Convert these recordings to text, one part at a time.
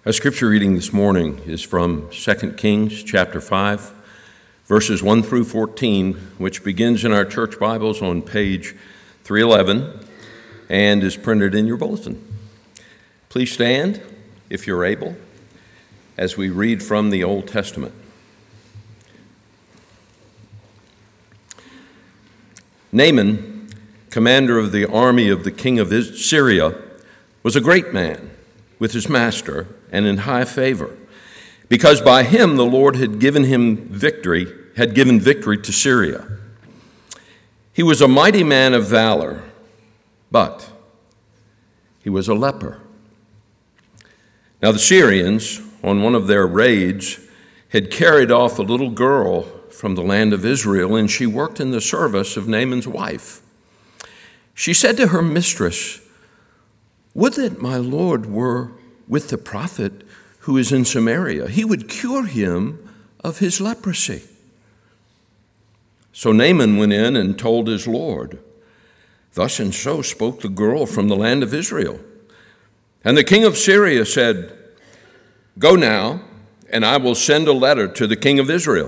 Our scripture reading this morning is from 2 Kings chapter 5, verses 1 through 14, which begins in our church Bibles on page 311 and is printed in your bulletin. Please stand, if you're able, as we read from the Old Testament. Naaman, commander of the army of the king of Syria, was a great man with his master and in high favor, because by him the Lord had given victory to Syria. He was a mighty man of valor, but he was a leper. Now the Syrians, on one of their raids, had carried off a little girl from the land of Israel, and she worked in the service of Naaman's wife. She said to her mistress, "Would that my Lord were with the prophet who is in Samaria. He would cure him of his leprosy." So Naaman went in and told his Lord. Thus and so spoke the girl from the land of Israel. And the king of Syria said, "Go now, and I will send a letter to the king of Israel."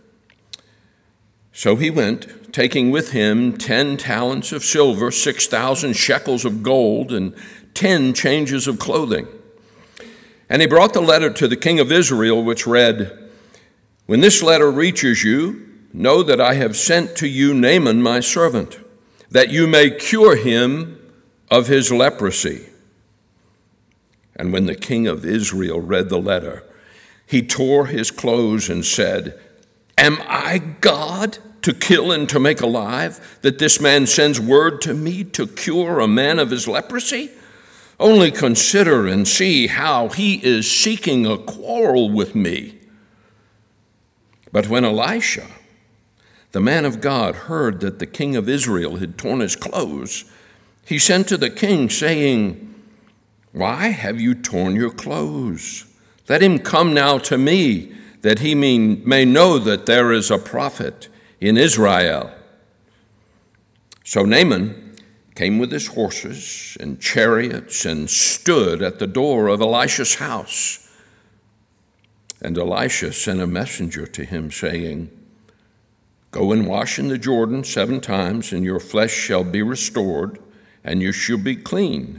So he went, taking with him 10 talents of silver, 6,000 shekels of gold, and 10 changes of clothing. And he brought the letter to the king of Israel, which read, "When this letter reaches you, know that I have sent to you Naaman my servant, that you may cure him of his leprosy." And when the king of Israel read the letter, he tore his clothes and said, "Am I God to kill and to make alive, that this man sends word to me to cure a man of his leprosy? Only consider and see how he is seeking a quarrel with me." But when Elisha, the man of God, heard that the king of Israel had torn his clothes, he sent to the king, saying, "Why have you torn your clothes? Let him come now to me, that he may know that there is a prophet in Israel." So Naaman came with his horses and chariots and stood at the door of Elisha's house. And Elisha sent a messenger to him, saying, "Go and wash in the Jordan 7 times, and your flesh shall be restored, and you shall be clean."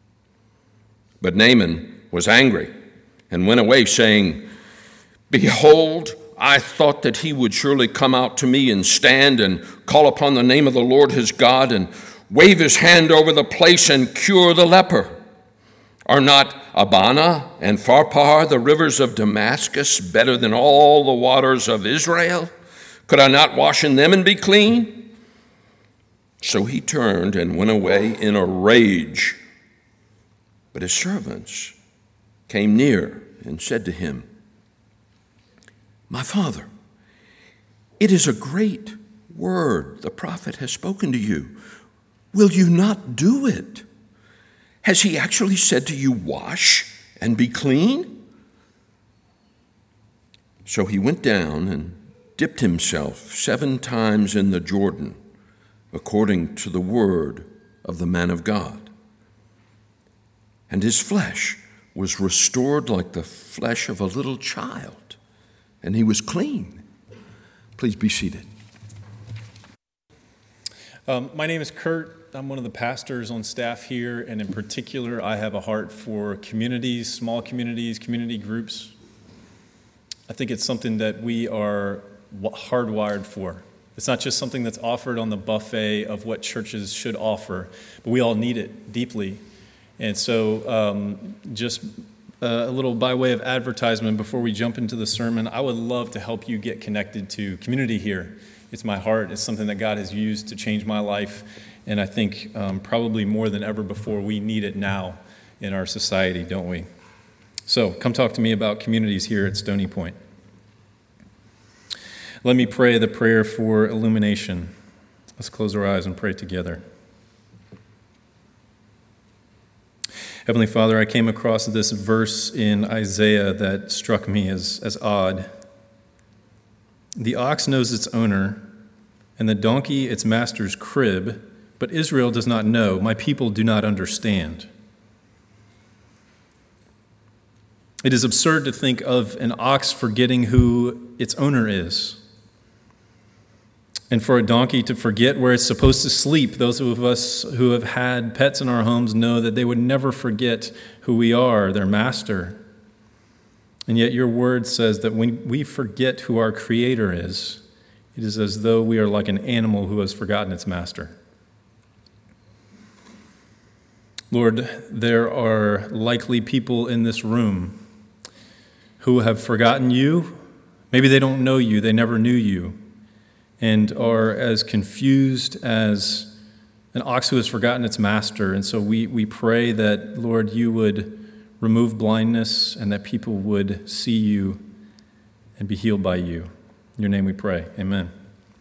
But Naaman was angry and went away, saying, "Behold, I thought that he would surely come out to me and stand and call upon the name of the Lord his God and wave his hand over the place and cure the leper. Are not Abana and Pharpar, the rivers of Damascus, better than all the waters of Israel? Could I not wash in them and be clean?" So he turned and went away in a rage. But his servants came near and said to him, "My father, it is a great word the prophet has spoken to you. Will you not do it? Has he actually said to you, 'Wash and be clean'?" So he went down and dipped himself 7 times in the Jordan, according to the word of the man of God. And his flesh was restored like the flesh of a little child, and he was clean. Please be seated. My name is Kurt. I'm one of the pastors on staff here, and in particular, I have a heart for communities, small communities, community groups. I think it's something that we are hardwired for. It's not just something that's offered on the buffet of what churches should offer, but we all need it deeply. And so just a little by way of advertisement before we jump into the sermon, I would love to help you get connected to community here. It's my heart. It's something that God has used to change my life. And I think probably more than ever before, we need it now in our society, don't we? So come talk to me about communities here at Stony Point. Let me pray the prayer for illumination. Let's close our eyes and pray together. Heavenly Father, I came across this verse in Isaiah that struck me as odd. "The ox knows its owner, and the donkey its master's crib, but Israel does not know, my people do not understand." It is absurd to think of an ox forgetting who its owner is. And for a donkey to forget where it's supposed to sleep. Those of us who have had pets in our homes know that they would never forget who we are, their master. And yet your word says that when we forget who our Creator is, it is as though we are like an animal who has forgotten its master. Lord, there are likely people in this room who have forgotten you. Maybe they don't know you, they never knew you, and are as confused as an ox who has forgotten its master. And so we pray that, Lord, you would remove blindness and that people would see you and be healed by you. In your name we pray. Amen.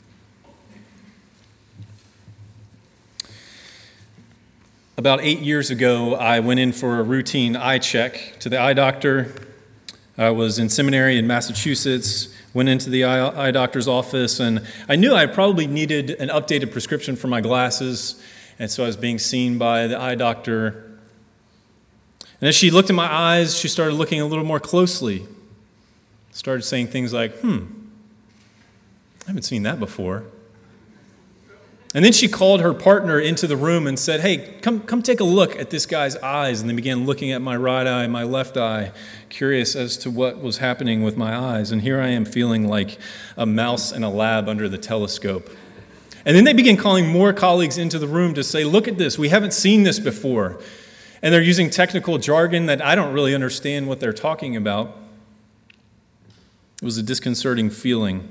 About 8 years ago, I went in for a routine eye check to the eye doctor. I was in seminary in Massachusetts, went into the eye doctor's office, and I knew I probably needed an updated prescription for my glasses, and so I was being seen by the eye doctor. And as she looked at my eyes, she started looking a little more closely. Started saying things like, I haven't seen that before. And then she called her partner into the room and said, hey, come take a look at this guy's eyes. And they began looking at my right eye, my left eye, curious as to what was happening with my eyes. And here I am feeling like a mouse in a lab under the telescope. And then they began calling more colleagues into the room to say, look at this, we haven't seen this before. And they're using technical jargon that I don't really understand what they're talking about. It was a disconcerting feeling.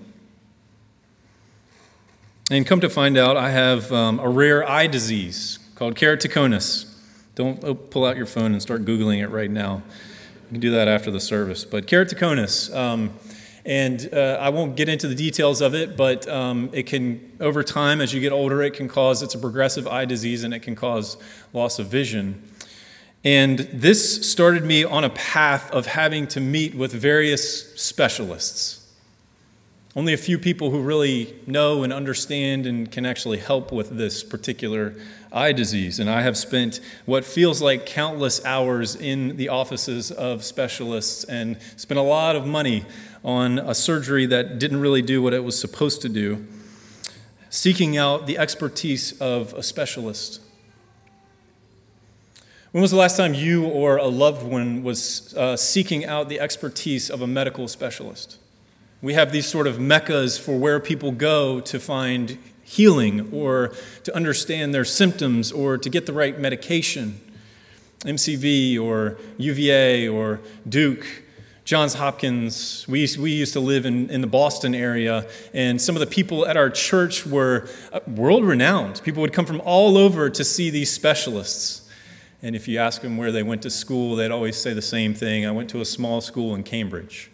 And come to find out, I have a rare eye disease called keratoconus. Don't pull out your phone and start Googling it right now. You can do that after the service. But keratoconus, and I won't get into the details of it, but it can, over time, as you get older, it's a progressive eye disease, and it can cause loss of vision. And this started me on a path of having to meet with various specialists. Only a few people who really know and understand and can actually help with this particular eye disease. And I have spent what feels like countless hours in the offices of specialists and spent a lot of money on a surgery that didn't really do what it was supposed to do, seeking out the expertise of a specialist. When was the last time you or a loved one was seeking out the expertise of a medical specialist? We have these sort of meccas for where people go to find healing or to understand their symptoms or to get the right medication. MCV or UVA or Duke, Johns Hopkins. We used to live in the Boston area, and some of the people at our church were world-renowned. People would come from all over to see these specialists. And if you ask them where they went to school, they'd always say the same thing. I went to a small school in Cambridge.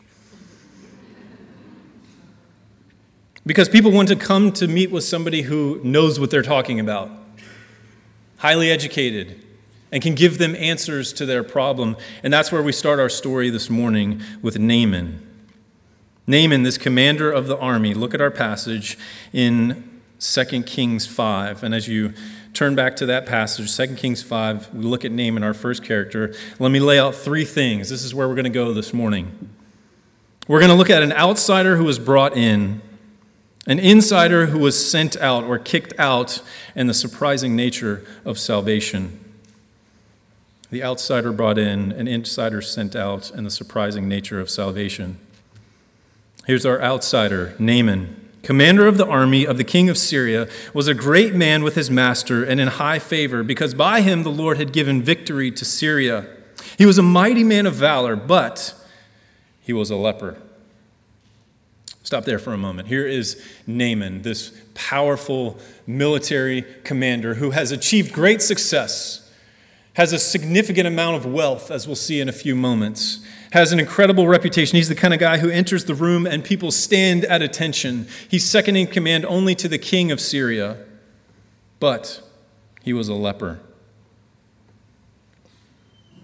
Because people want to come to meet with somebody who knows what they're talking about, highly educated, and can give them answers to their problem. And that's where we start our story this morning with Naaman. Naaman, this commander of the army. Look at our passage in 2 Kings 5. And as you turn back to that passage, 2 Kings 5, we look at Naaman, our first character. Let me lay out three things. This is where we're going to go this morning. We're going to look at an outsider who was brought in, an insider who was sent out or kicked out, and the surprising nature of salvation. The outsider brought in, an insider sent out, and the surprising nature of salvation. Here's our outsider, Naaman. Commander of the army of the king of Syria, was a great man with his master and in high favor, because by him the Lord had given victory to Syria. He was a mighty man of valor, but he was a leper. Stop there for a moment. Here is Naaman, this powerful military commander who has achieved great success, has a significant amount of wealth, as we'll see in a few moments, has an incredible reputation. He's the kind of guy who enters the room and people stand at attention. He's second in command only to the king of Syria, but he was a leper.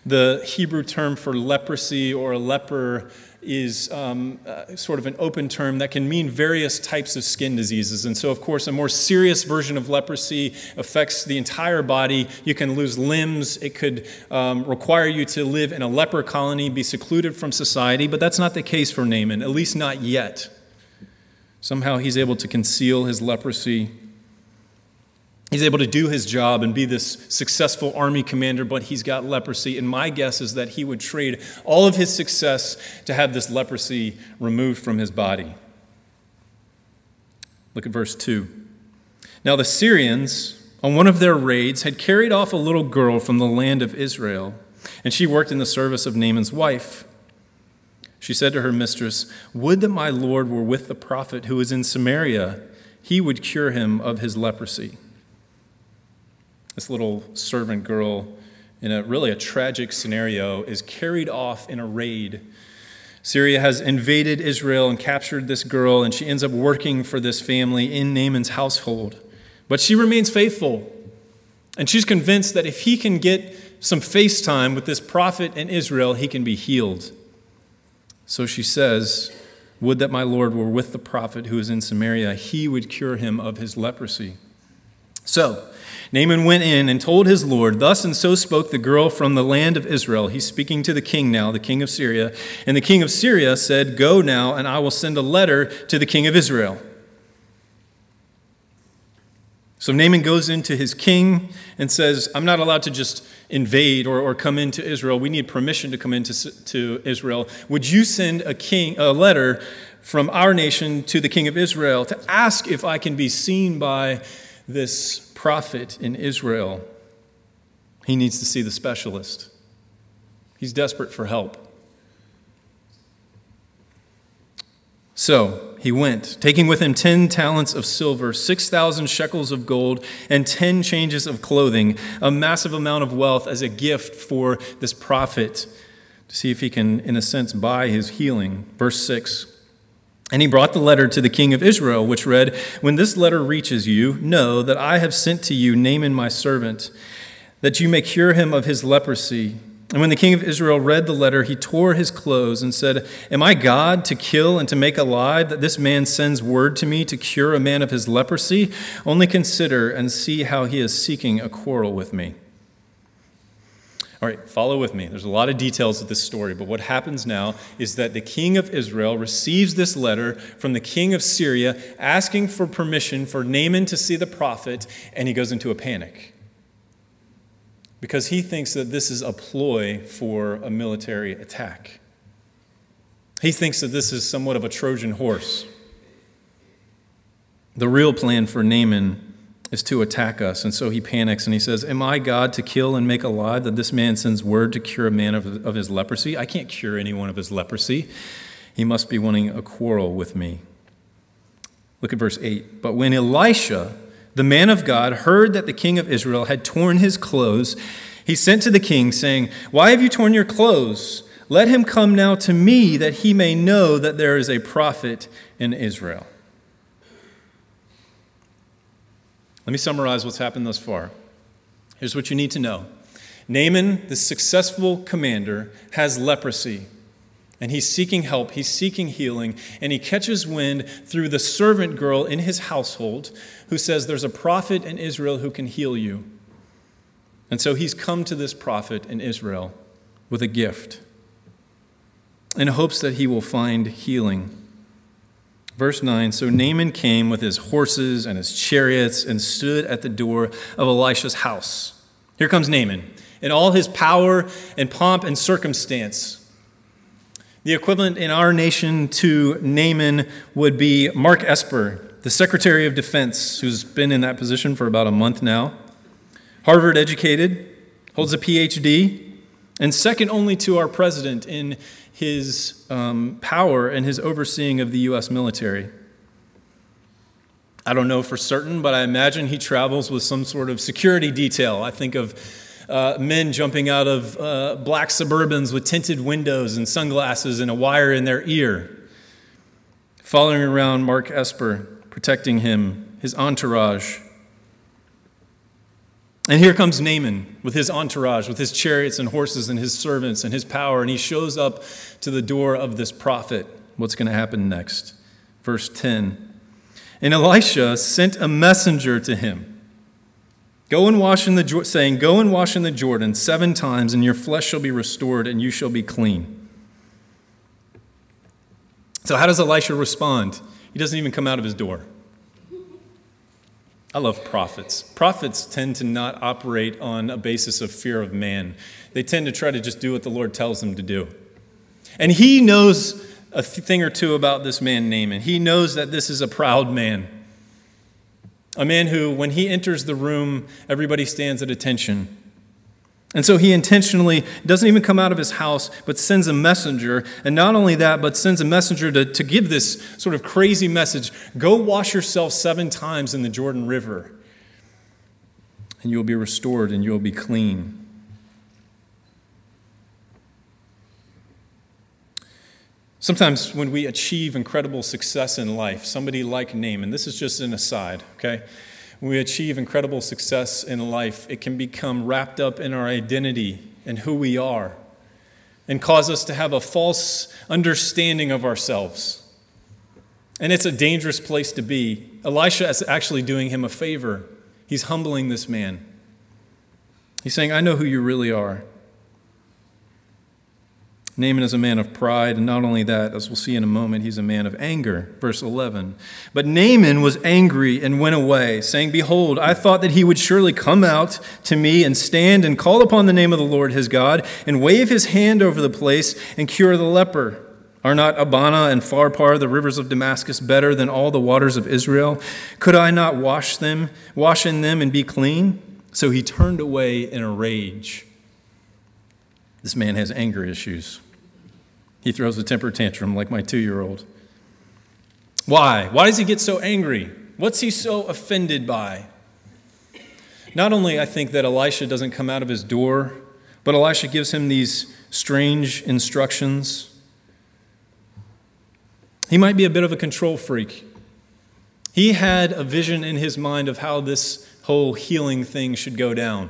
The Hebrew term for leprosy or a leper is sort of an open term that can mean various types of skin diseases. And so, of course, a more serious version of leprosy affects the entire body. You can lose limbs. It could require you to live in a leper colony, be secluded from society. But that's not the case for Naaman, at least not yet. Somehow he's able to conceal his leprosy. He's able to do his job and be this successful army commander, but he's got leprosy. And my guess is that he would trade all of his success to have this leprosy removed from his body. Look at verse 2. Now the Syrians, on one of their raids, had carried off a little girl from the land of Israel, and she worked in the service of Naaman's wife. She said to her mistress, "Would that my Lord were with the prophet who is in Samaria. He would cure him of his leprosy." This little servant girl, in a tragic scenario, is carried off in a raid. Syria has invaded Israel and captured this girl, and she ends up working for this family in Naaman's household. But she remains faithful, and she's convinced that if he can get some face time with this prophet in Israel, he can be healed. So she says, "Would that my Lord were with the prophet who is in Samaria. He would cure him of his leprosy." So Naaman went in and told his Lord, "Thus and so spoke the girl from the land of Israel." He's speaking to the king now, the king of Syria. And the king of Syria said, "Go now, and I will send a letter to the king of Israel." So Naaman goes into his king and says, "I'm not allowed to just invade or come into Israel. We need permission to come into Israel. Would you send a letter from our nation to the king of Israel to ask if I can be seen by this prophet in Israel?" He needs to see the specialist. He's desperate for help. So he went, taking with him 10 talents of silver, 6,000 shekels of gold, and 10 changes of clothing, a massive amount of wealth as a gift for this prophet to see if he can, in a sense, buy his healing. Verse 6. And he brought the letter to the king of Israel, which read, "When this letter reaches you, know that I have sent to you Naaman my servant, that you may cure him of his leprosy." And when the king of Israel read the letter, he tore his clothes and said, "Am I God to kill and to make alive, that this man sends word to me to cure a man of his leprosy? Only consider and see how he is seeking a quarrel with me." All right, follow with me. There's a lot of details of this story, but what happens now is that the king of Israel receives this letter from the king of Syria asking for permission for Naaman to see the prophet, and he goes into a panic because he thinks that this is a ploy for a military attack. He thinks that this is somewhat of a Trojan horse. The real plan for Naaman is to attack us. And so he panics and he says, "Am I God to kill and make alive, that this man sends word to cure a man of his leprosy? I can't cure anyone of his leprosy. He must be wanting a quarrel with me." Look at verse 8. But when Elisha, the man of God, heard that the king of Israel had torn his clothes, he sent to the king, saying, "Why have you torn your clothes? Let him come now to me, that he may know that there is a prophet in Israel." Let me summarize what's happened thus far. Here's what you need to know. Naaman, the successful commander, has leprosy, and he's seeking help, he's seeking healing, and he catches wind through the servant girl in his household who says there's a prophet in Israel who can heal you. And so he's come to this prophet in Israel with a gift in hopes that he will find healing. Verse 9, so Naaman came with his horses and his chariots and stood at the door of Elisha's house. Here comes Naaman in all his power and pomp and circumstance. The equivalent in our nation to Naaman would be Mark Esper, the Secretary of Defense, who's been in that position for about a month now. Harvard educated, holds a PhD, and second only to our president in his power and his overseeing of the U.S. military. I don't know for certain, but I imagine he travels with some sort of security detail. I think of men jumping out of black Suburbans with tinted windows and sunglasses and a wire in their ear, following around Mark Esper, protecting him, his entourage. And here comes Naaman with his entourage, with his chariots and horses and his servants and his power, and he shows up to the door of this prophet. What's going to happen next? Verse 10. And Elisha sent a messenger to him, saying, Go and wash in the Jordan 7 times, and your flesh shall be restored, and you shall be clean. So how does Elisha respond? He doesn't even come out of his door. I love prophets. Prophets tend to not operate on a basis of fear of man. They tend to try to just do what the Lord tells them to do. And he knows a thing or two about this man Naaman. He knows that this is a proud man. A man who, when he enters the room, everybody stands at attention. And so he intentionally doesn't even come out of his house, but sends a messenger. And not only that, but sends a messenger to give this sort of crazy message. Go wash yourself 7 times in the Jordan River, and you'll be restored and you'll be clean. Sometimes when we achieve incredible success in life, somebody like Naaman, this is just an aside, okay? When we achieve incredible success in life, it can become wrapped up in our identity and who we are and cause us to have a false understanding of ourselves. And it's a dangerous place to be. Elisha is actually doing him a favor. He's humbling this man. He's saying, I know who you really are. Naaman is a man of pride, and not only that, as we'll see in a moment, he's a man of anger. Verse 11. But Naaman was angry and went away, saying, Behold, I thought that he would surely come out to me and stand and call upon the name of the Lord his God and wave his hand over the place and cure the leper. Are not Abana and Pharpar, the rivers of Damascus, better than all the waters of Israel? Could I not wash in them and be clean? So he turned away in a rage. This man has anger issues. He throws a temper tantrum like my 2-year-old. Why? Why does he get so angry? What's he so offended by? Not only I think that Elisha doesn't come out of his door, but Elisha gives him these strange instructions. He might be a bit of a control freak. He had a vision in his mind of how this whole healing thing should go down.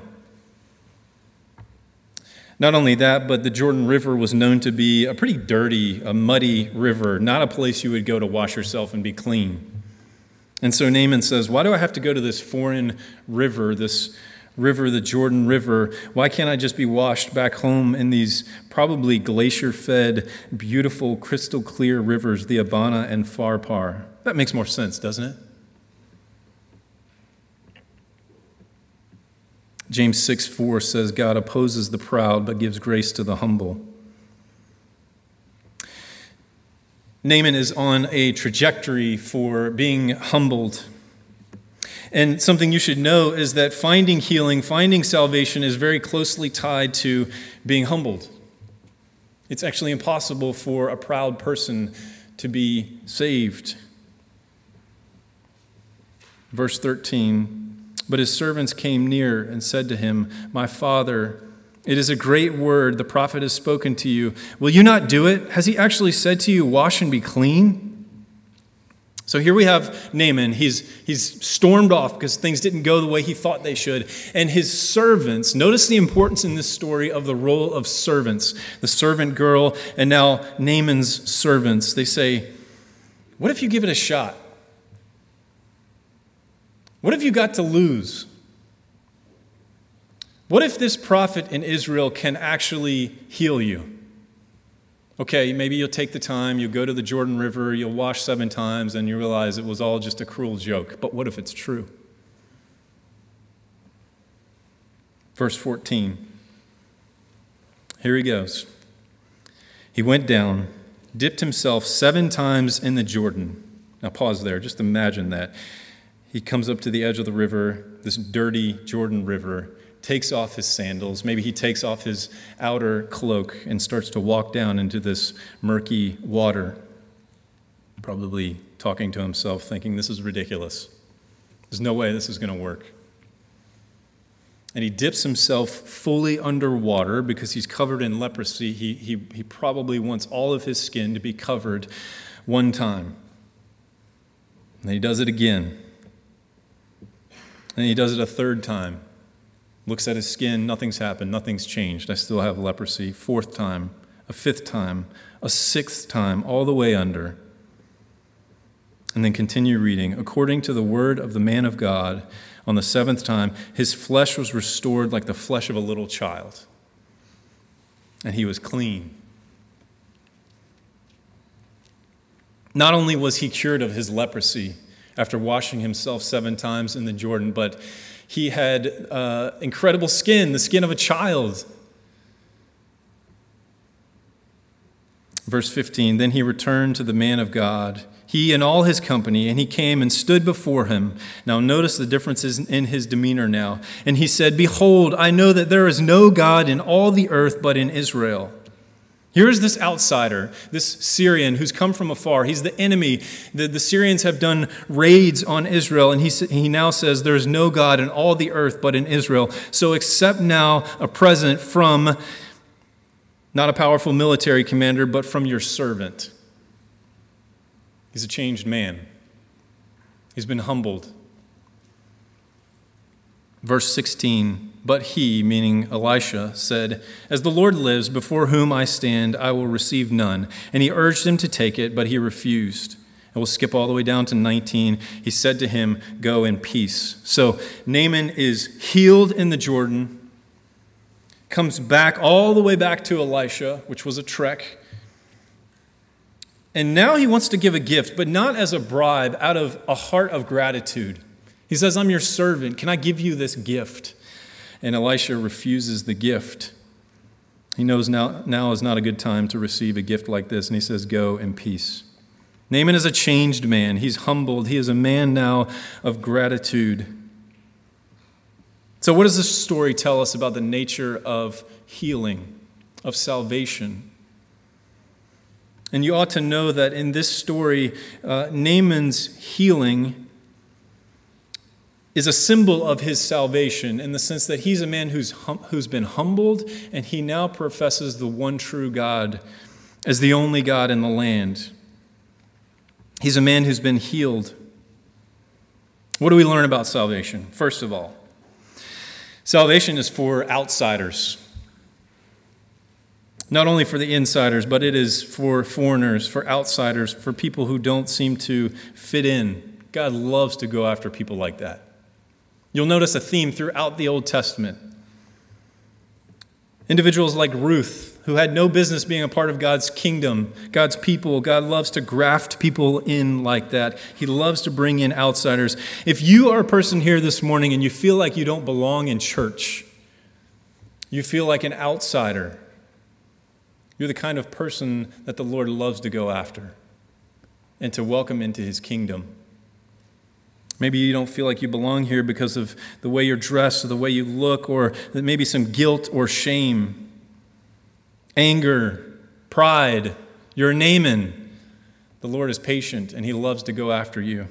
Not only that, but the Jordan River was known to be a pretty dirty, a muddy river, not a place you would go to wash yourself and be clean. And so Naaman says, why do I have to go to this foreign river, this river, the Jordan River? Why can't I just be washed back home in these probably glacier-fed, beautiful, crystal-clear rivers, the Abana and Pharpar? That makes more sense, doesn't it? James 6:4 says, God opposes the proud, but gives grace to the humble. Naaman is on a trajectory for being humbled. And something you should know is that finding healing, finding salvation is very closely tied to being humbled. It's actually impossible for a proud person to be saved. Verse 13. But his servants came near and said to him, My father, it is a great word the prophet has spoken to you. Will you not do it? Has he actually said to you, wash and be clean? So here we have Naaman. He's stormed off because things didn't go the way he thought they should. And his servants, notice the importance in this story of the role of servants, the servant girl and now Naaman's servants. They say, what if you give it a shot? What have you got to lose? What if this prophet in Israel can actually heal you? Okay, maybe you'll take the time, you'll go to the Jordan River, you'll wash 7 times, and you realize it was all just a cruel joke. But what if it's true? Verse 14. Here he goes. He went down, dipped himself 7 times in the Jordan. Now pause there, just imagine that. He comes up to the edge of the river, this dirty Jordan River, takes off his sandals. Maybe he takes off his outer cloak and starts to walk down into this murky water, probably talking to himself, thinking, this is ridiculous. There's no way this is going to work. And he dips himself fully underwater because he's covered in leprosy. He probably wants all of his skin to be covered one time. And he does it again. And he does it a 3rd time. Looks at his skin, nothing's happened, nothing's changed. I still have leprosy. 4th time, a 5th time, a 6th time, all the way under. And then continue reading. According to the word of the man of God, on the 7th time, his flesh was restored like the flesh of a little child, and he was clean. Not only was he cured of his leprosy after washing himself 7 times in the Jordan, but he had incredible skin, the skin of a child. Verse 15, then he returned to the man of God, he and all his company, and he came and stood before him. Now notice the differences in his demeanor now. And he said, behold, I know that there is no God in all the earth but in Israel. Here's this outsider, this Syrian who's come from afar. He's the enemy. The Syrians have done raids on Israel, and he now says there's no God in all the earth but in Israel. So accept now a present from not a powerful military commander, but from your servant. He's a changed man. He's been humbled. Verse 16, but he, meaning Elisha, said, as the Lord lives, before whom I stand, I will receive none. And he urged him to take it, but he refused. And we'll skip all the way down to 19. He said to him, go in peace. So Naaman is healed in the Jordan, comes back all the way back to Elisha, which was a trek. And now he wants to give a gift, but not as a bribe, out of a heart of gratitude. He says, I'm your servant. Can I give you this gift? And Elisha refuses the gift. He knows now is not a good time to receive a gift like this, and he says, go in peace. Naaman is a changed man. He's humbled. He is a man now of gratitude. So what does this story tell us about the nature of healing, of salvation? And you ought to know that in this story, Naaman's healing is a symbol of his salvation in the sense that he's a man who's been humbled, and he now professes the one true God as the only God in the land. He's a man who's been healed. What do we learn about salvation? First of all, salvation is for outsiders. Not only for the insiders, but it is for foreigners, for outsiders, for people who don't seem to fit in. God loves to go after people like that. You'll notice a theme throughout the Old Testament. Individuals like Ruth, who had no business being a part of God's kingdom, God's people. God loves to graft people in like that. He loves to bring in outsiders. If you are a person here this morning and you feel like you don't belong in church, you feel like an outsider, you're the kind of person that the Lord loves to go after and to welcome into his kingdom. Maybe you don't feel like you belong here because of the way you're dressed or the way you look, or maybe some guilt or shame, anger, pride. You're a Naaman. The Lord is patient and he loves to go after you.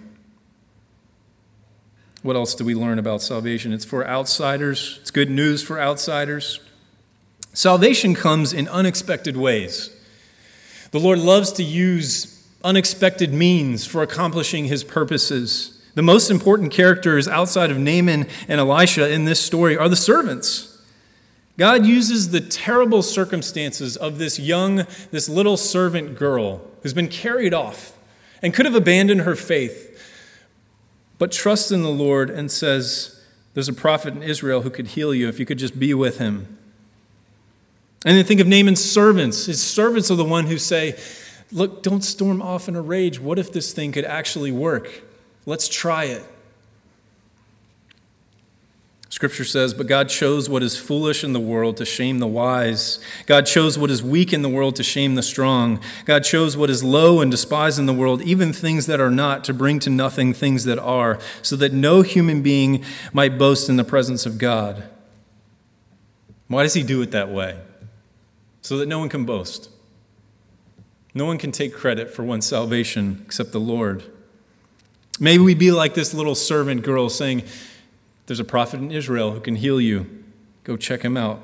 What else do we learn about salvation? It's for outsiders. It's good news for outsiders. Salvation comes in unexpected ways. The Lord loves to use unexpected means for accomplishing his purposes. The most important characters outside of Naaman and Elisha in this story are the servants. God uses the terrible circumstances of this little servant girl who's been carried off and could have abandoned her faith, but trusts in the Lord and says, there's a prophet in Israel who could heal you if you could just be with him. And then think of Naaman's servants. His servants are the one who say, look, don't storm off in a rage. What if this thing could actually work? Let's try it. Scripture says, but God chose what is foolish in the world to shame the wise. God chose what is weak in the world to shame the strong. God chose what is low and despised in the world, even things that are not, to bring to nothing things that are, so that no human being might boast in the presence of God. Why does he do it that way? So that no one can boast. No one can take credit for one's salvation except the Lord. Maybe we be like this little servant girl saying, there's a prophet in Israel who can heal you. Go check him out.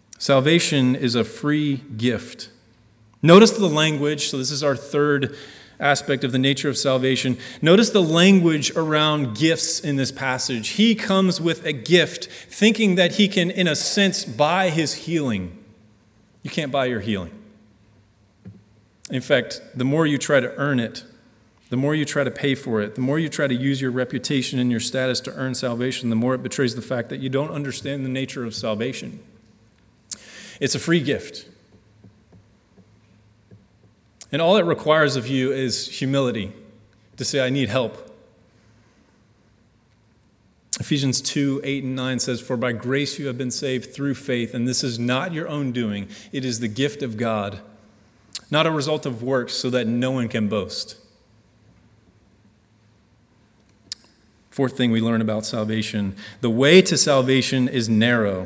Salvation is a free gift. Notice the language. So this is our third aspect of the nature of salvation. Notice the language around gifts in this passage. He comes with a gift, thinking that he can, in a sense, buy his healing. You can't buy your healing. In fact, the more you try to earn it, the more you try to pay for it, the more you try to use your reputation and your status to earn salvation, the more it betrays the fact that you don't understand the nature of salvation. It's a free gift. And all it requires of you is humility, to say, I need help. Ephesians 2:8-9 says, "For by grace you have been saved through faith, and this is not your own doing. It is the gift of God, not a result of works, so that no one can boast." Fourth thing we learn about salvation, the way to salvation is narrow.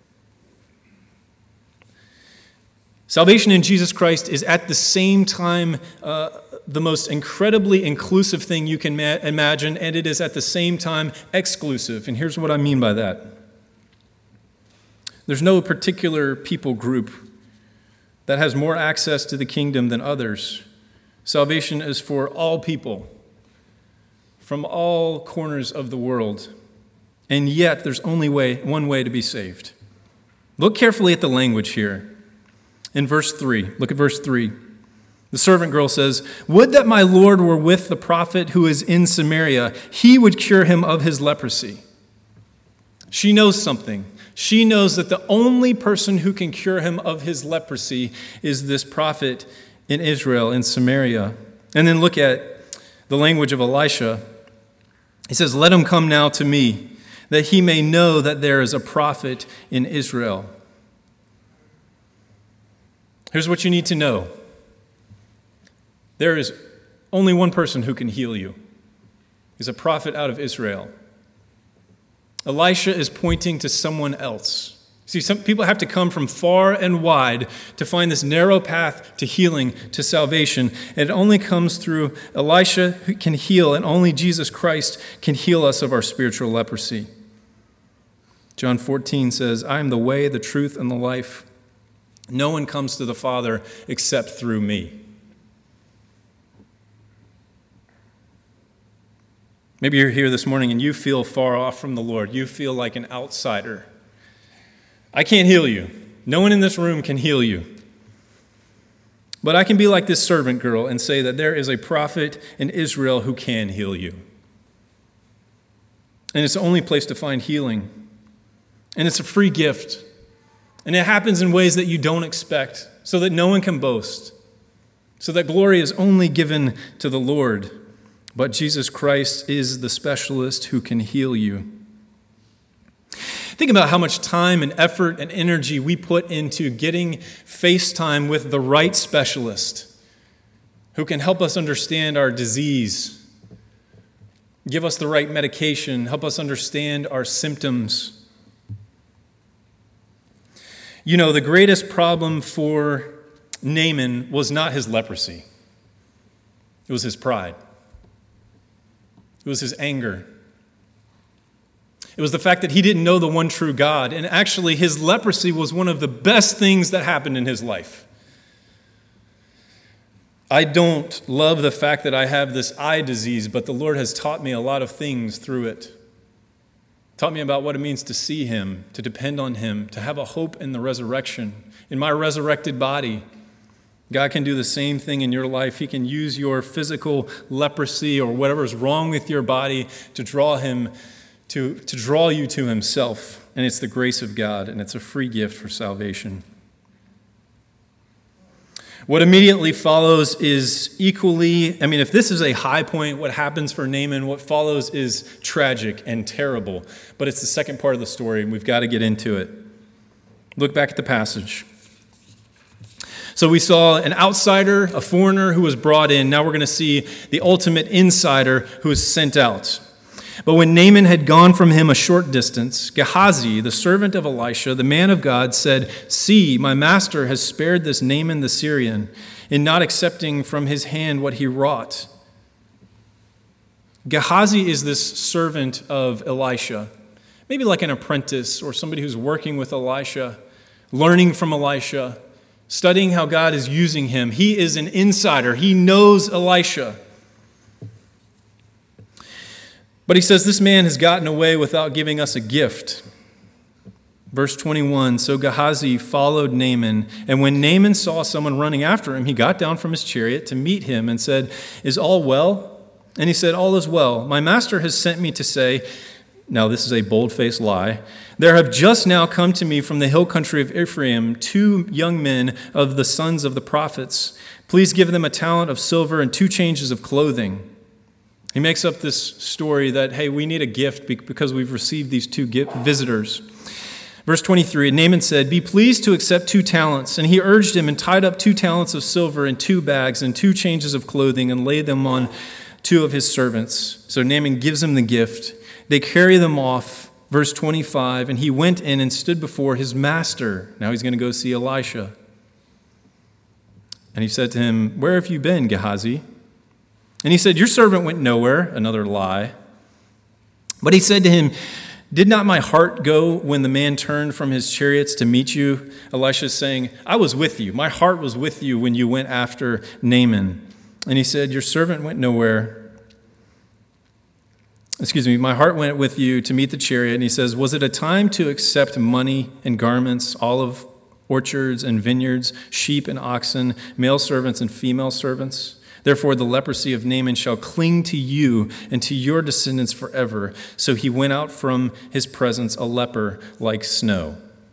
Salvation in Jesus Christ is at the same time the most incredibly inclusive thing you can imagine, and it is at the same time exclusive. And here's what I mean by that. There's no particular people group that has more access to the kingdom than others. Salvation is for all people, from all corners of the world, and yet there's only one way to be saved. Look carefully at the language here. In verse 3, look at verse 3. The servant girl says, "Would that my Lord were with the prophet who is in Samaria. He would cure him of his leprosy." She knows something. She knows that the only person who can cure him of his leprosy is this prophet in Israel, in Samaria. And then look at the language of Elisha. He says, "Let him come now to me, that he may know that there is a prophet in Israel." Here's what you need to know. There is only one person who can heal you. He's a prophet out of Israel. Elisha is pointing to someone else. See, some people have to come from far and wide to find this narrow path to healing, to salvation. And it only comes through Elisha who can heal, and only Jesus Christ can heal us of our spiritual leprosy. John 14 says, "I am the way, the truth, and the life. No one comes to the Father except through me." Maybe you're here this morning and you feel far off from the Lord. You feel like an outsider. I can't heal you. No one in this room can heal you. But I can be like this servant girl and say that there is a prophet in Israel who can heal you. And it's the only place to find healing. And it's a free gift. And it happens in ways that you don't expect, so that no one can boast, so that glory is only given to the Lord. But Jesus Christ is the specialist who can heal you. Think about how much time and effort and energy we put into getting FaceTime with the right specialist who can help us understand our disease, give us the right medication, help us understand our symptoms. You know, the greatest problem for Naaman was not his leprosy. It was his pride. It was his anger. It was the fact that he didn't know the one true God. And actually, his leprosy was one of the best things that happened in his life. I don't love the fact that I have this eye disease, but the Lord has taught me a lot of things through it. Taught me about what it means to see him, to depend on him, to have a hope in the resurrection. In my resurrected body, God can do the same thing in your life. He can use your physical leprosy or whatever is wrong with your body to draw him, to draw you to himself. And it's the grace of God, and it's a free gift for salvation. What immediately follows is if this is a high point, what happens for Naaman, what follows is tragic and terrible. But it's the second part of the story, and we've got to get into it. Look back at the passage. So we saw an outsider, a foreigner who was brought in. Now we're going to see the ultimate insider who is sent out. But when Naaman had gone from him a short distance, Gehazi, the servant of Elisha, the man of God, said, "See, my master has spared this Naaman the Syrian in not accepting from his hand what he wrought." Gehazi is this servant of Elisha, maybe like an apprentice or somebody who's working with Elisha, learning from Elisha, studying how God is using him. He is an insider. He knows Elisha. But he says this man has gotten away without giving us a gift. Verse 21, so Gehazi followed Naaman, and when Naaman saw someone running after him, he got down from his chariot to meet him and said, is all well? And he said, all is well. My master has sent me to say, now this is a bold-faced lie, there have just now come to me from the hill country of Ephraim 2 young men of the sons of the prophets. Please give them a talent of silver and 2 changes of clothing. He makes up this story that, hey, we need a gift because we've received these 2 visitors. Verse 23, Naaman said, be pleased to accept 2 talents. And he urged him and tied up 2 talents of silver in 2 bags and 2 changes of clothing and laid them on 2 of his servants. So Naaman gives him the gift. They carry them off. Verse 25, and he went in and stood before his master. Now he's going to go see Elisha. And he said to him, where have you been, Gehazi? And he said, your servant went nowhere. Another lie. But he said to him, did not my heart go when the man turned from his chariots to meet you? Elisha is saying, I was with you. My heart was with you when you went after Naaman. And he said, your servant went nowhere. My heart went with you to meet the chariot. And he says, was it a time to accept money and garments, olive orchards and vineyards, sheep and oxen, male servants and female servants? Therefore, the leprosy of Naaman shall cling to you and to your descendants forever. So he went out from his presence a leper like snow.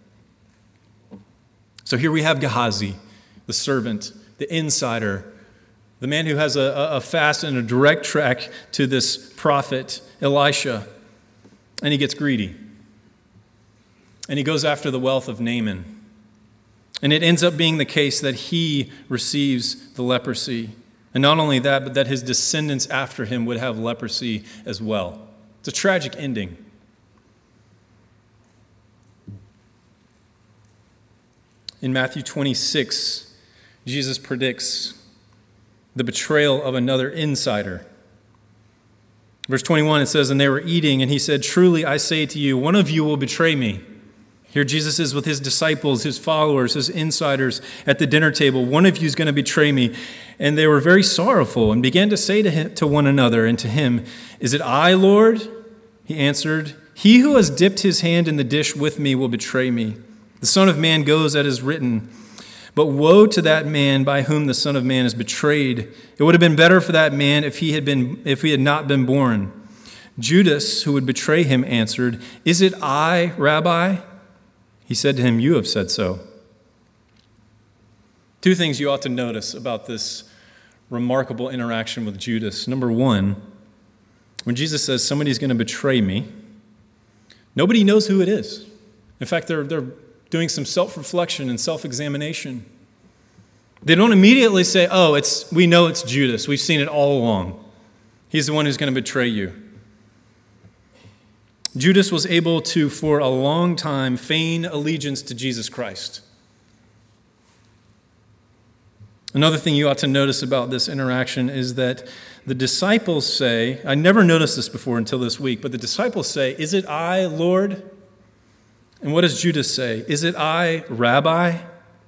So here we have Gehazi, the servant, the insider, the man who has a fast and a direct track to this prophet, Elisha. And he gets greedy. And he goes after the wealth of Naaman. And it ends up being the case that he receives the leprosy. And not only that, but that his descendants after him would have leprosy as well. It's a tragic ending. In Matthew 26, Jesus predicts the betrayal of another insider. Verse 21, it says, and they were eating, and he said, truly I say to you, one of you will betray me. Here Jesus is with his disciples, his followers, his insiders at the dinner table. One of you is going to betray me. And they were very sorrowful and began to say to one another and to him, is it I, Lord? He answered, he who has dipped his hand in the dish with me will betray me. The Son of Man goes as is written. But woe to that man by whom the Son of Man is betrayed. It would have been better for that man if he had not been born. Judas, who would betray him, answered, is it I, Rabbi? He said to him, you have said so. 2 things you ought to notice about this remarkable interaction with Judas. Number 1, when Jesus says somebody's going to betray me, nobody knows who it is. In fact, they're doing some self-reflection and self-examination. They don't immediately say, oh, we know it's Judas. We've seen it all along. He's the one who's going to betray you. Judas was able to, for a long time, feign allegiance to Jesus Christ. Another thing you ought to notice about this interaction is that the disciples say, I never noticed this before until this week, but the disciples say, is it I, Lord? And what does Judas say? Is it I, Rabbi?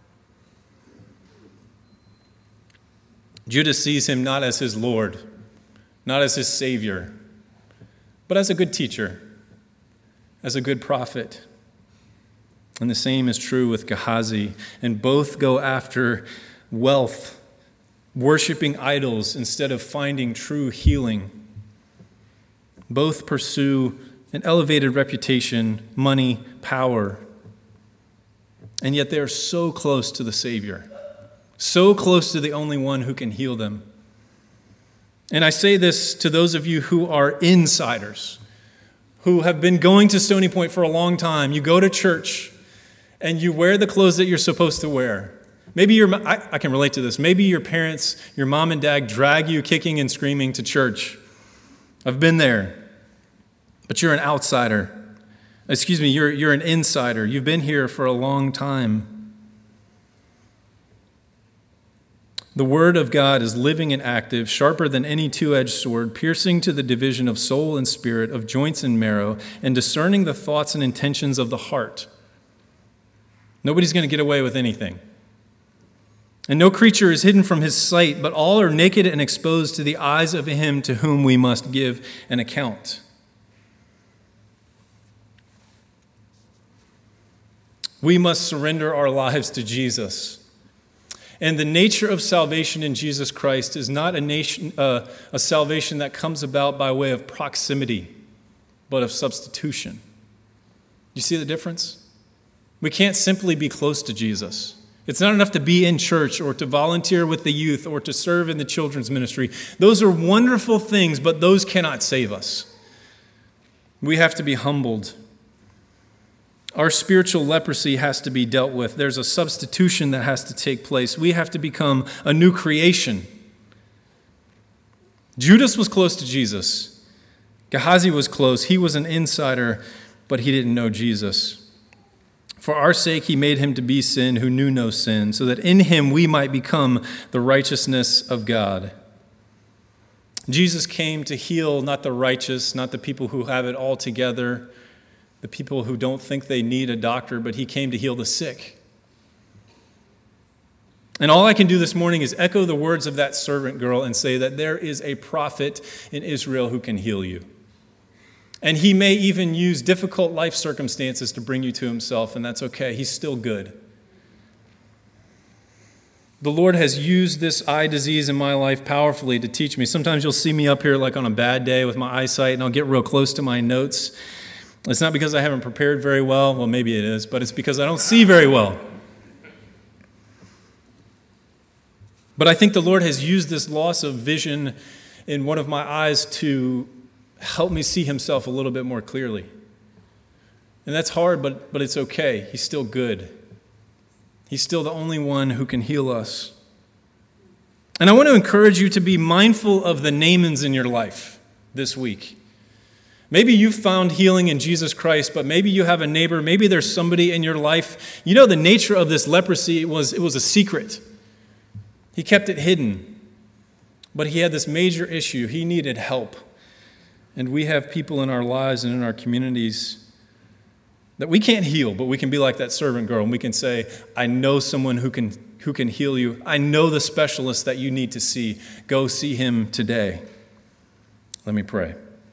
Judas sees him not as his Lord, not as his Savior, but as a good teacher, as a good prophet. And the same is true with Gehazi. And both go after wealth, worshiping idols instead of finding true healing. Both pursue an elevated reputation, money, power. And yet they are so close to the Savior, so close to the only one who can heal them. And I say this to those of you who are insiders, who have been going to Stony Point for a long time. You go to church and you wear the clothes that you're supposed to wear. Maybe I can relate to this. Maybe your parents, your mom and dad drag you kicking and screaming to church. I've been there. But you're an outsider. You're an insider. You've been here for a long time. The word of God is living and active, sharper than any two-edged sword, piercing to the division of soul and spirit, of joints and marrow, and discerning the thoughts and intentions of the heart. Nobody's going to get away with anything. And no creature is hidden from his sight, but all are naked and exposed to the eyes of him to whom we must give an account. We must surrender our lives to Jesus. And the nature of salvation in Jesus Christ is not a salvation that comes about by way of proximity, but of substitution. You see the difference? We can't simply be close to Jesus. It's not enough to be in church or to volunteer with the youth or to serve in the children's ministry. Those are wonderful things, but those cannot save us. We have to be humbled. Our spiritual leprosy has to be dealt with. There's a substitution that has to take place. We have to become a new creation. Judas was close to Jesus. Gehazi was close. He was an insider, but he didn't know Jesus. For our sake, he made him to be sin who knew no sin, so that in him we might become the righteousness of God. Jesus came to heal not the righteous, not the people who have it all together, the people who don't think they need a doctor, but he came to heal the sick. And all I can do this morning is echo the words of that servant girl and say that there is a prophet in Israel who can heal you. And he may even use difficult life circumstances to bring you to himself, and that's okay. He's still good. The Lord has used this eye disease in my life powerfully to teach me. Sometimes you'll see me up here like on a bad day with my eyesight, and I'll get real close to my notes. It's not because I haven't prepared very well. Well, maybe it is, but it's because I don't see very well. But I think the Lord has used this loss of vision in one of my eyes to help me see himself a little bit more clearly. And that's hard, but it's okay. He's still good. He's still the only one who can heal us. And I want to encourage you to be mindful of the Naamans in your life this week. Maybe you've found healing in Jesus Christ, but maybe you have a neighbor, maybe there's somebody in your life. You know, the nature of this leprosy, it was a secret. He kept it hidden, but he had this major issue. He needed help. And we have people in our lives and in our communities that we can't heal, but we can be like that servant girl, and we can say, I know someone who can heal you. I know the specialist that you need to see. Go see him today. Let me pray.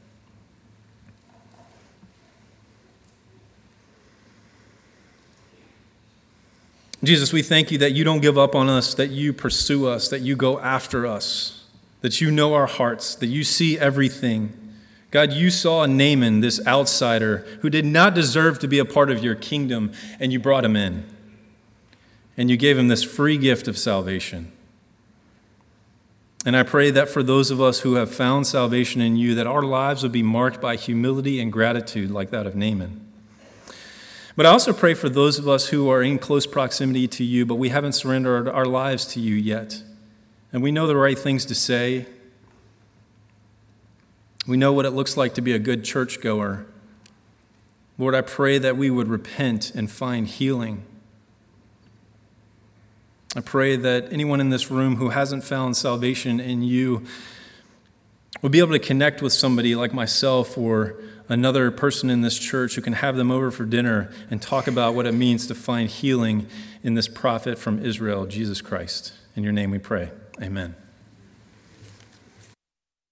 Jesus, we thank you that you don't give up on us, that you pursue us, that you go after us, that you know our hearts, that you see everything. God, you saw Naaman, this outsider who did not deserve to be a part of your kingdom, and you brought him in. And you gave him this free gift of salvation. And I pray that for those of us who have found salvation in you, that our lives would be marked by humility and gratitude like that of Naaman. But I also pray for those of us who are in close proximity to you, but we haven't surrendered our lives to you yet. And we know the right things to say. We know what it looks like to be a good churchgoer. Lord, I pray that we would repent and find healing. I pray that anyone in this room who hasn't found salvation in you would be able to connect with somebody like myself or another person in this church who can have them over for dinner and talk about what it means to find healing in this prophet from Israel, Jesus Christ. In your name we pray. Amen.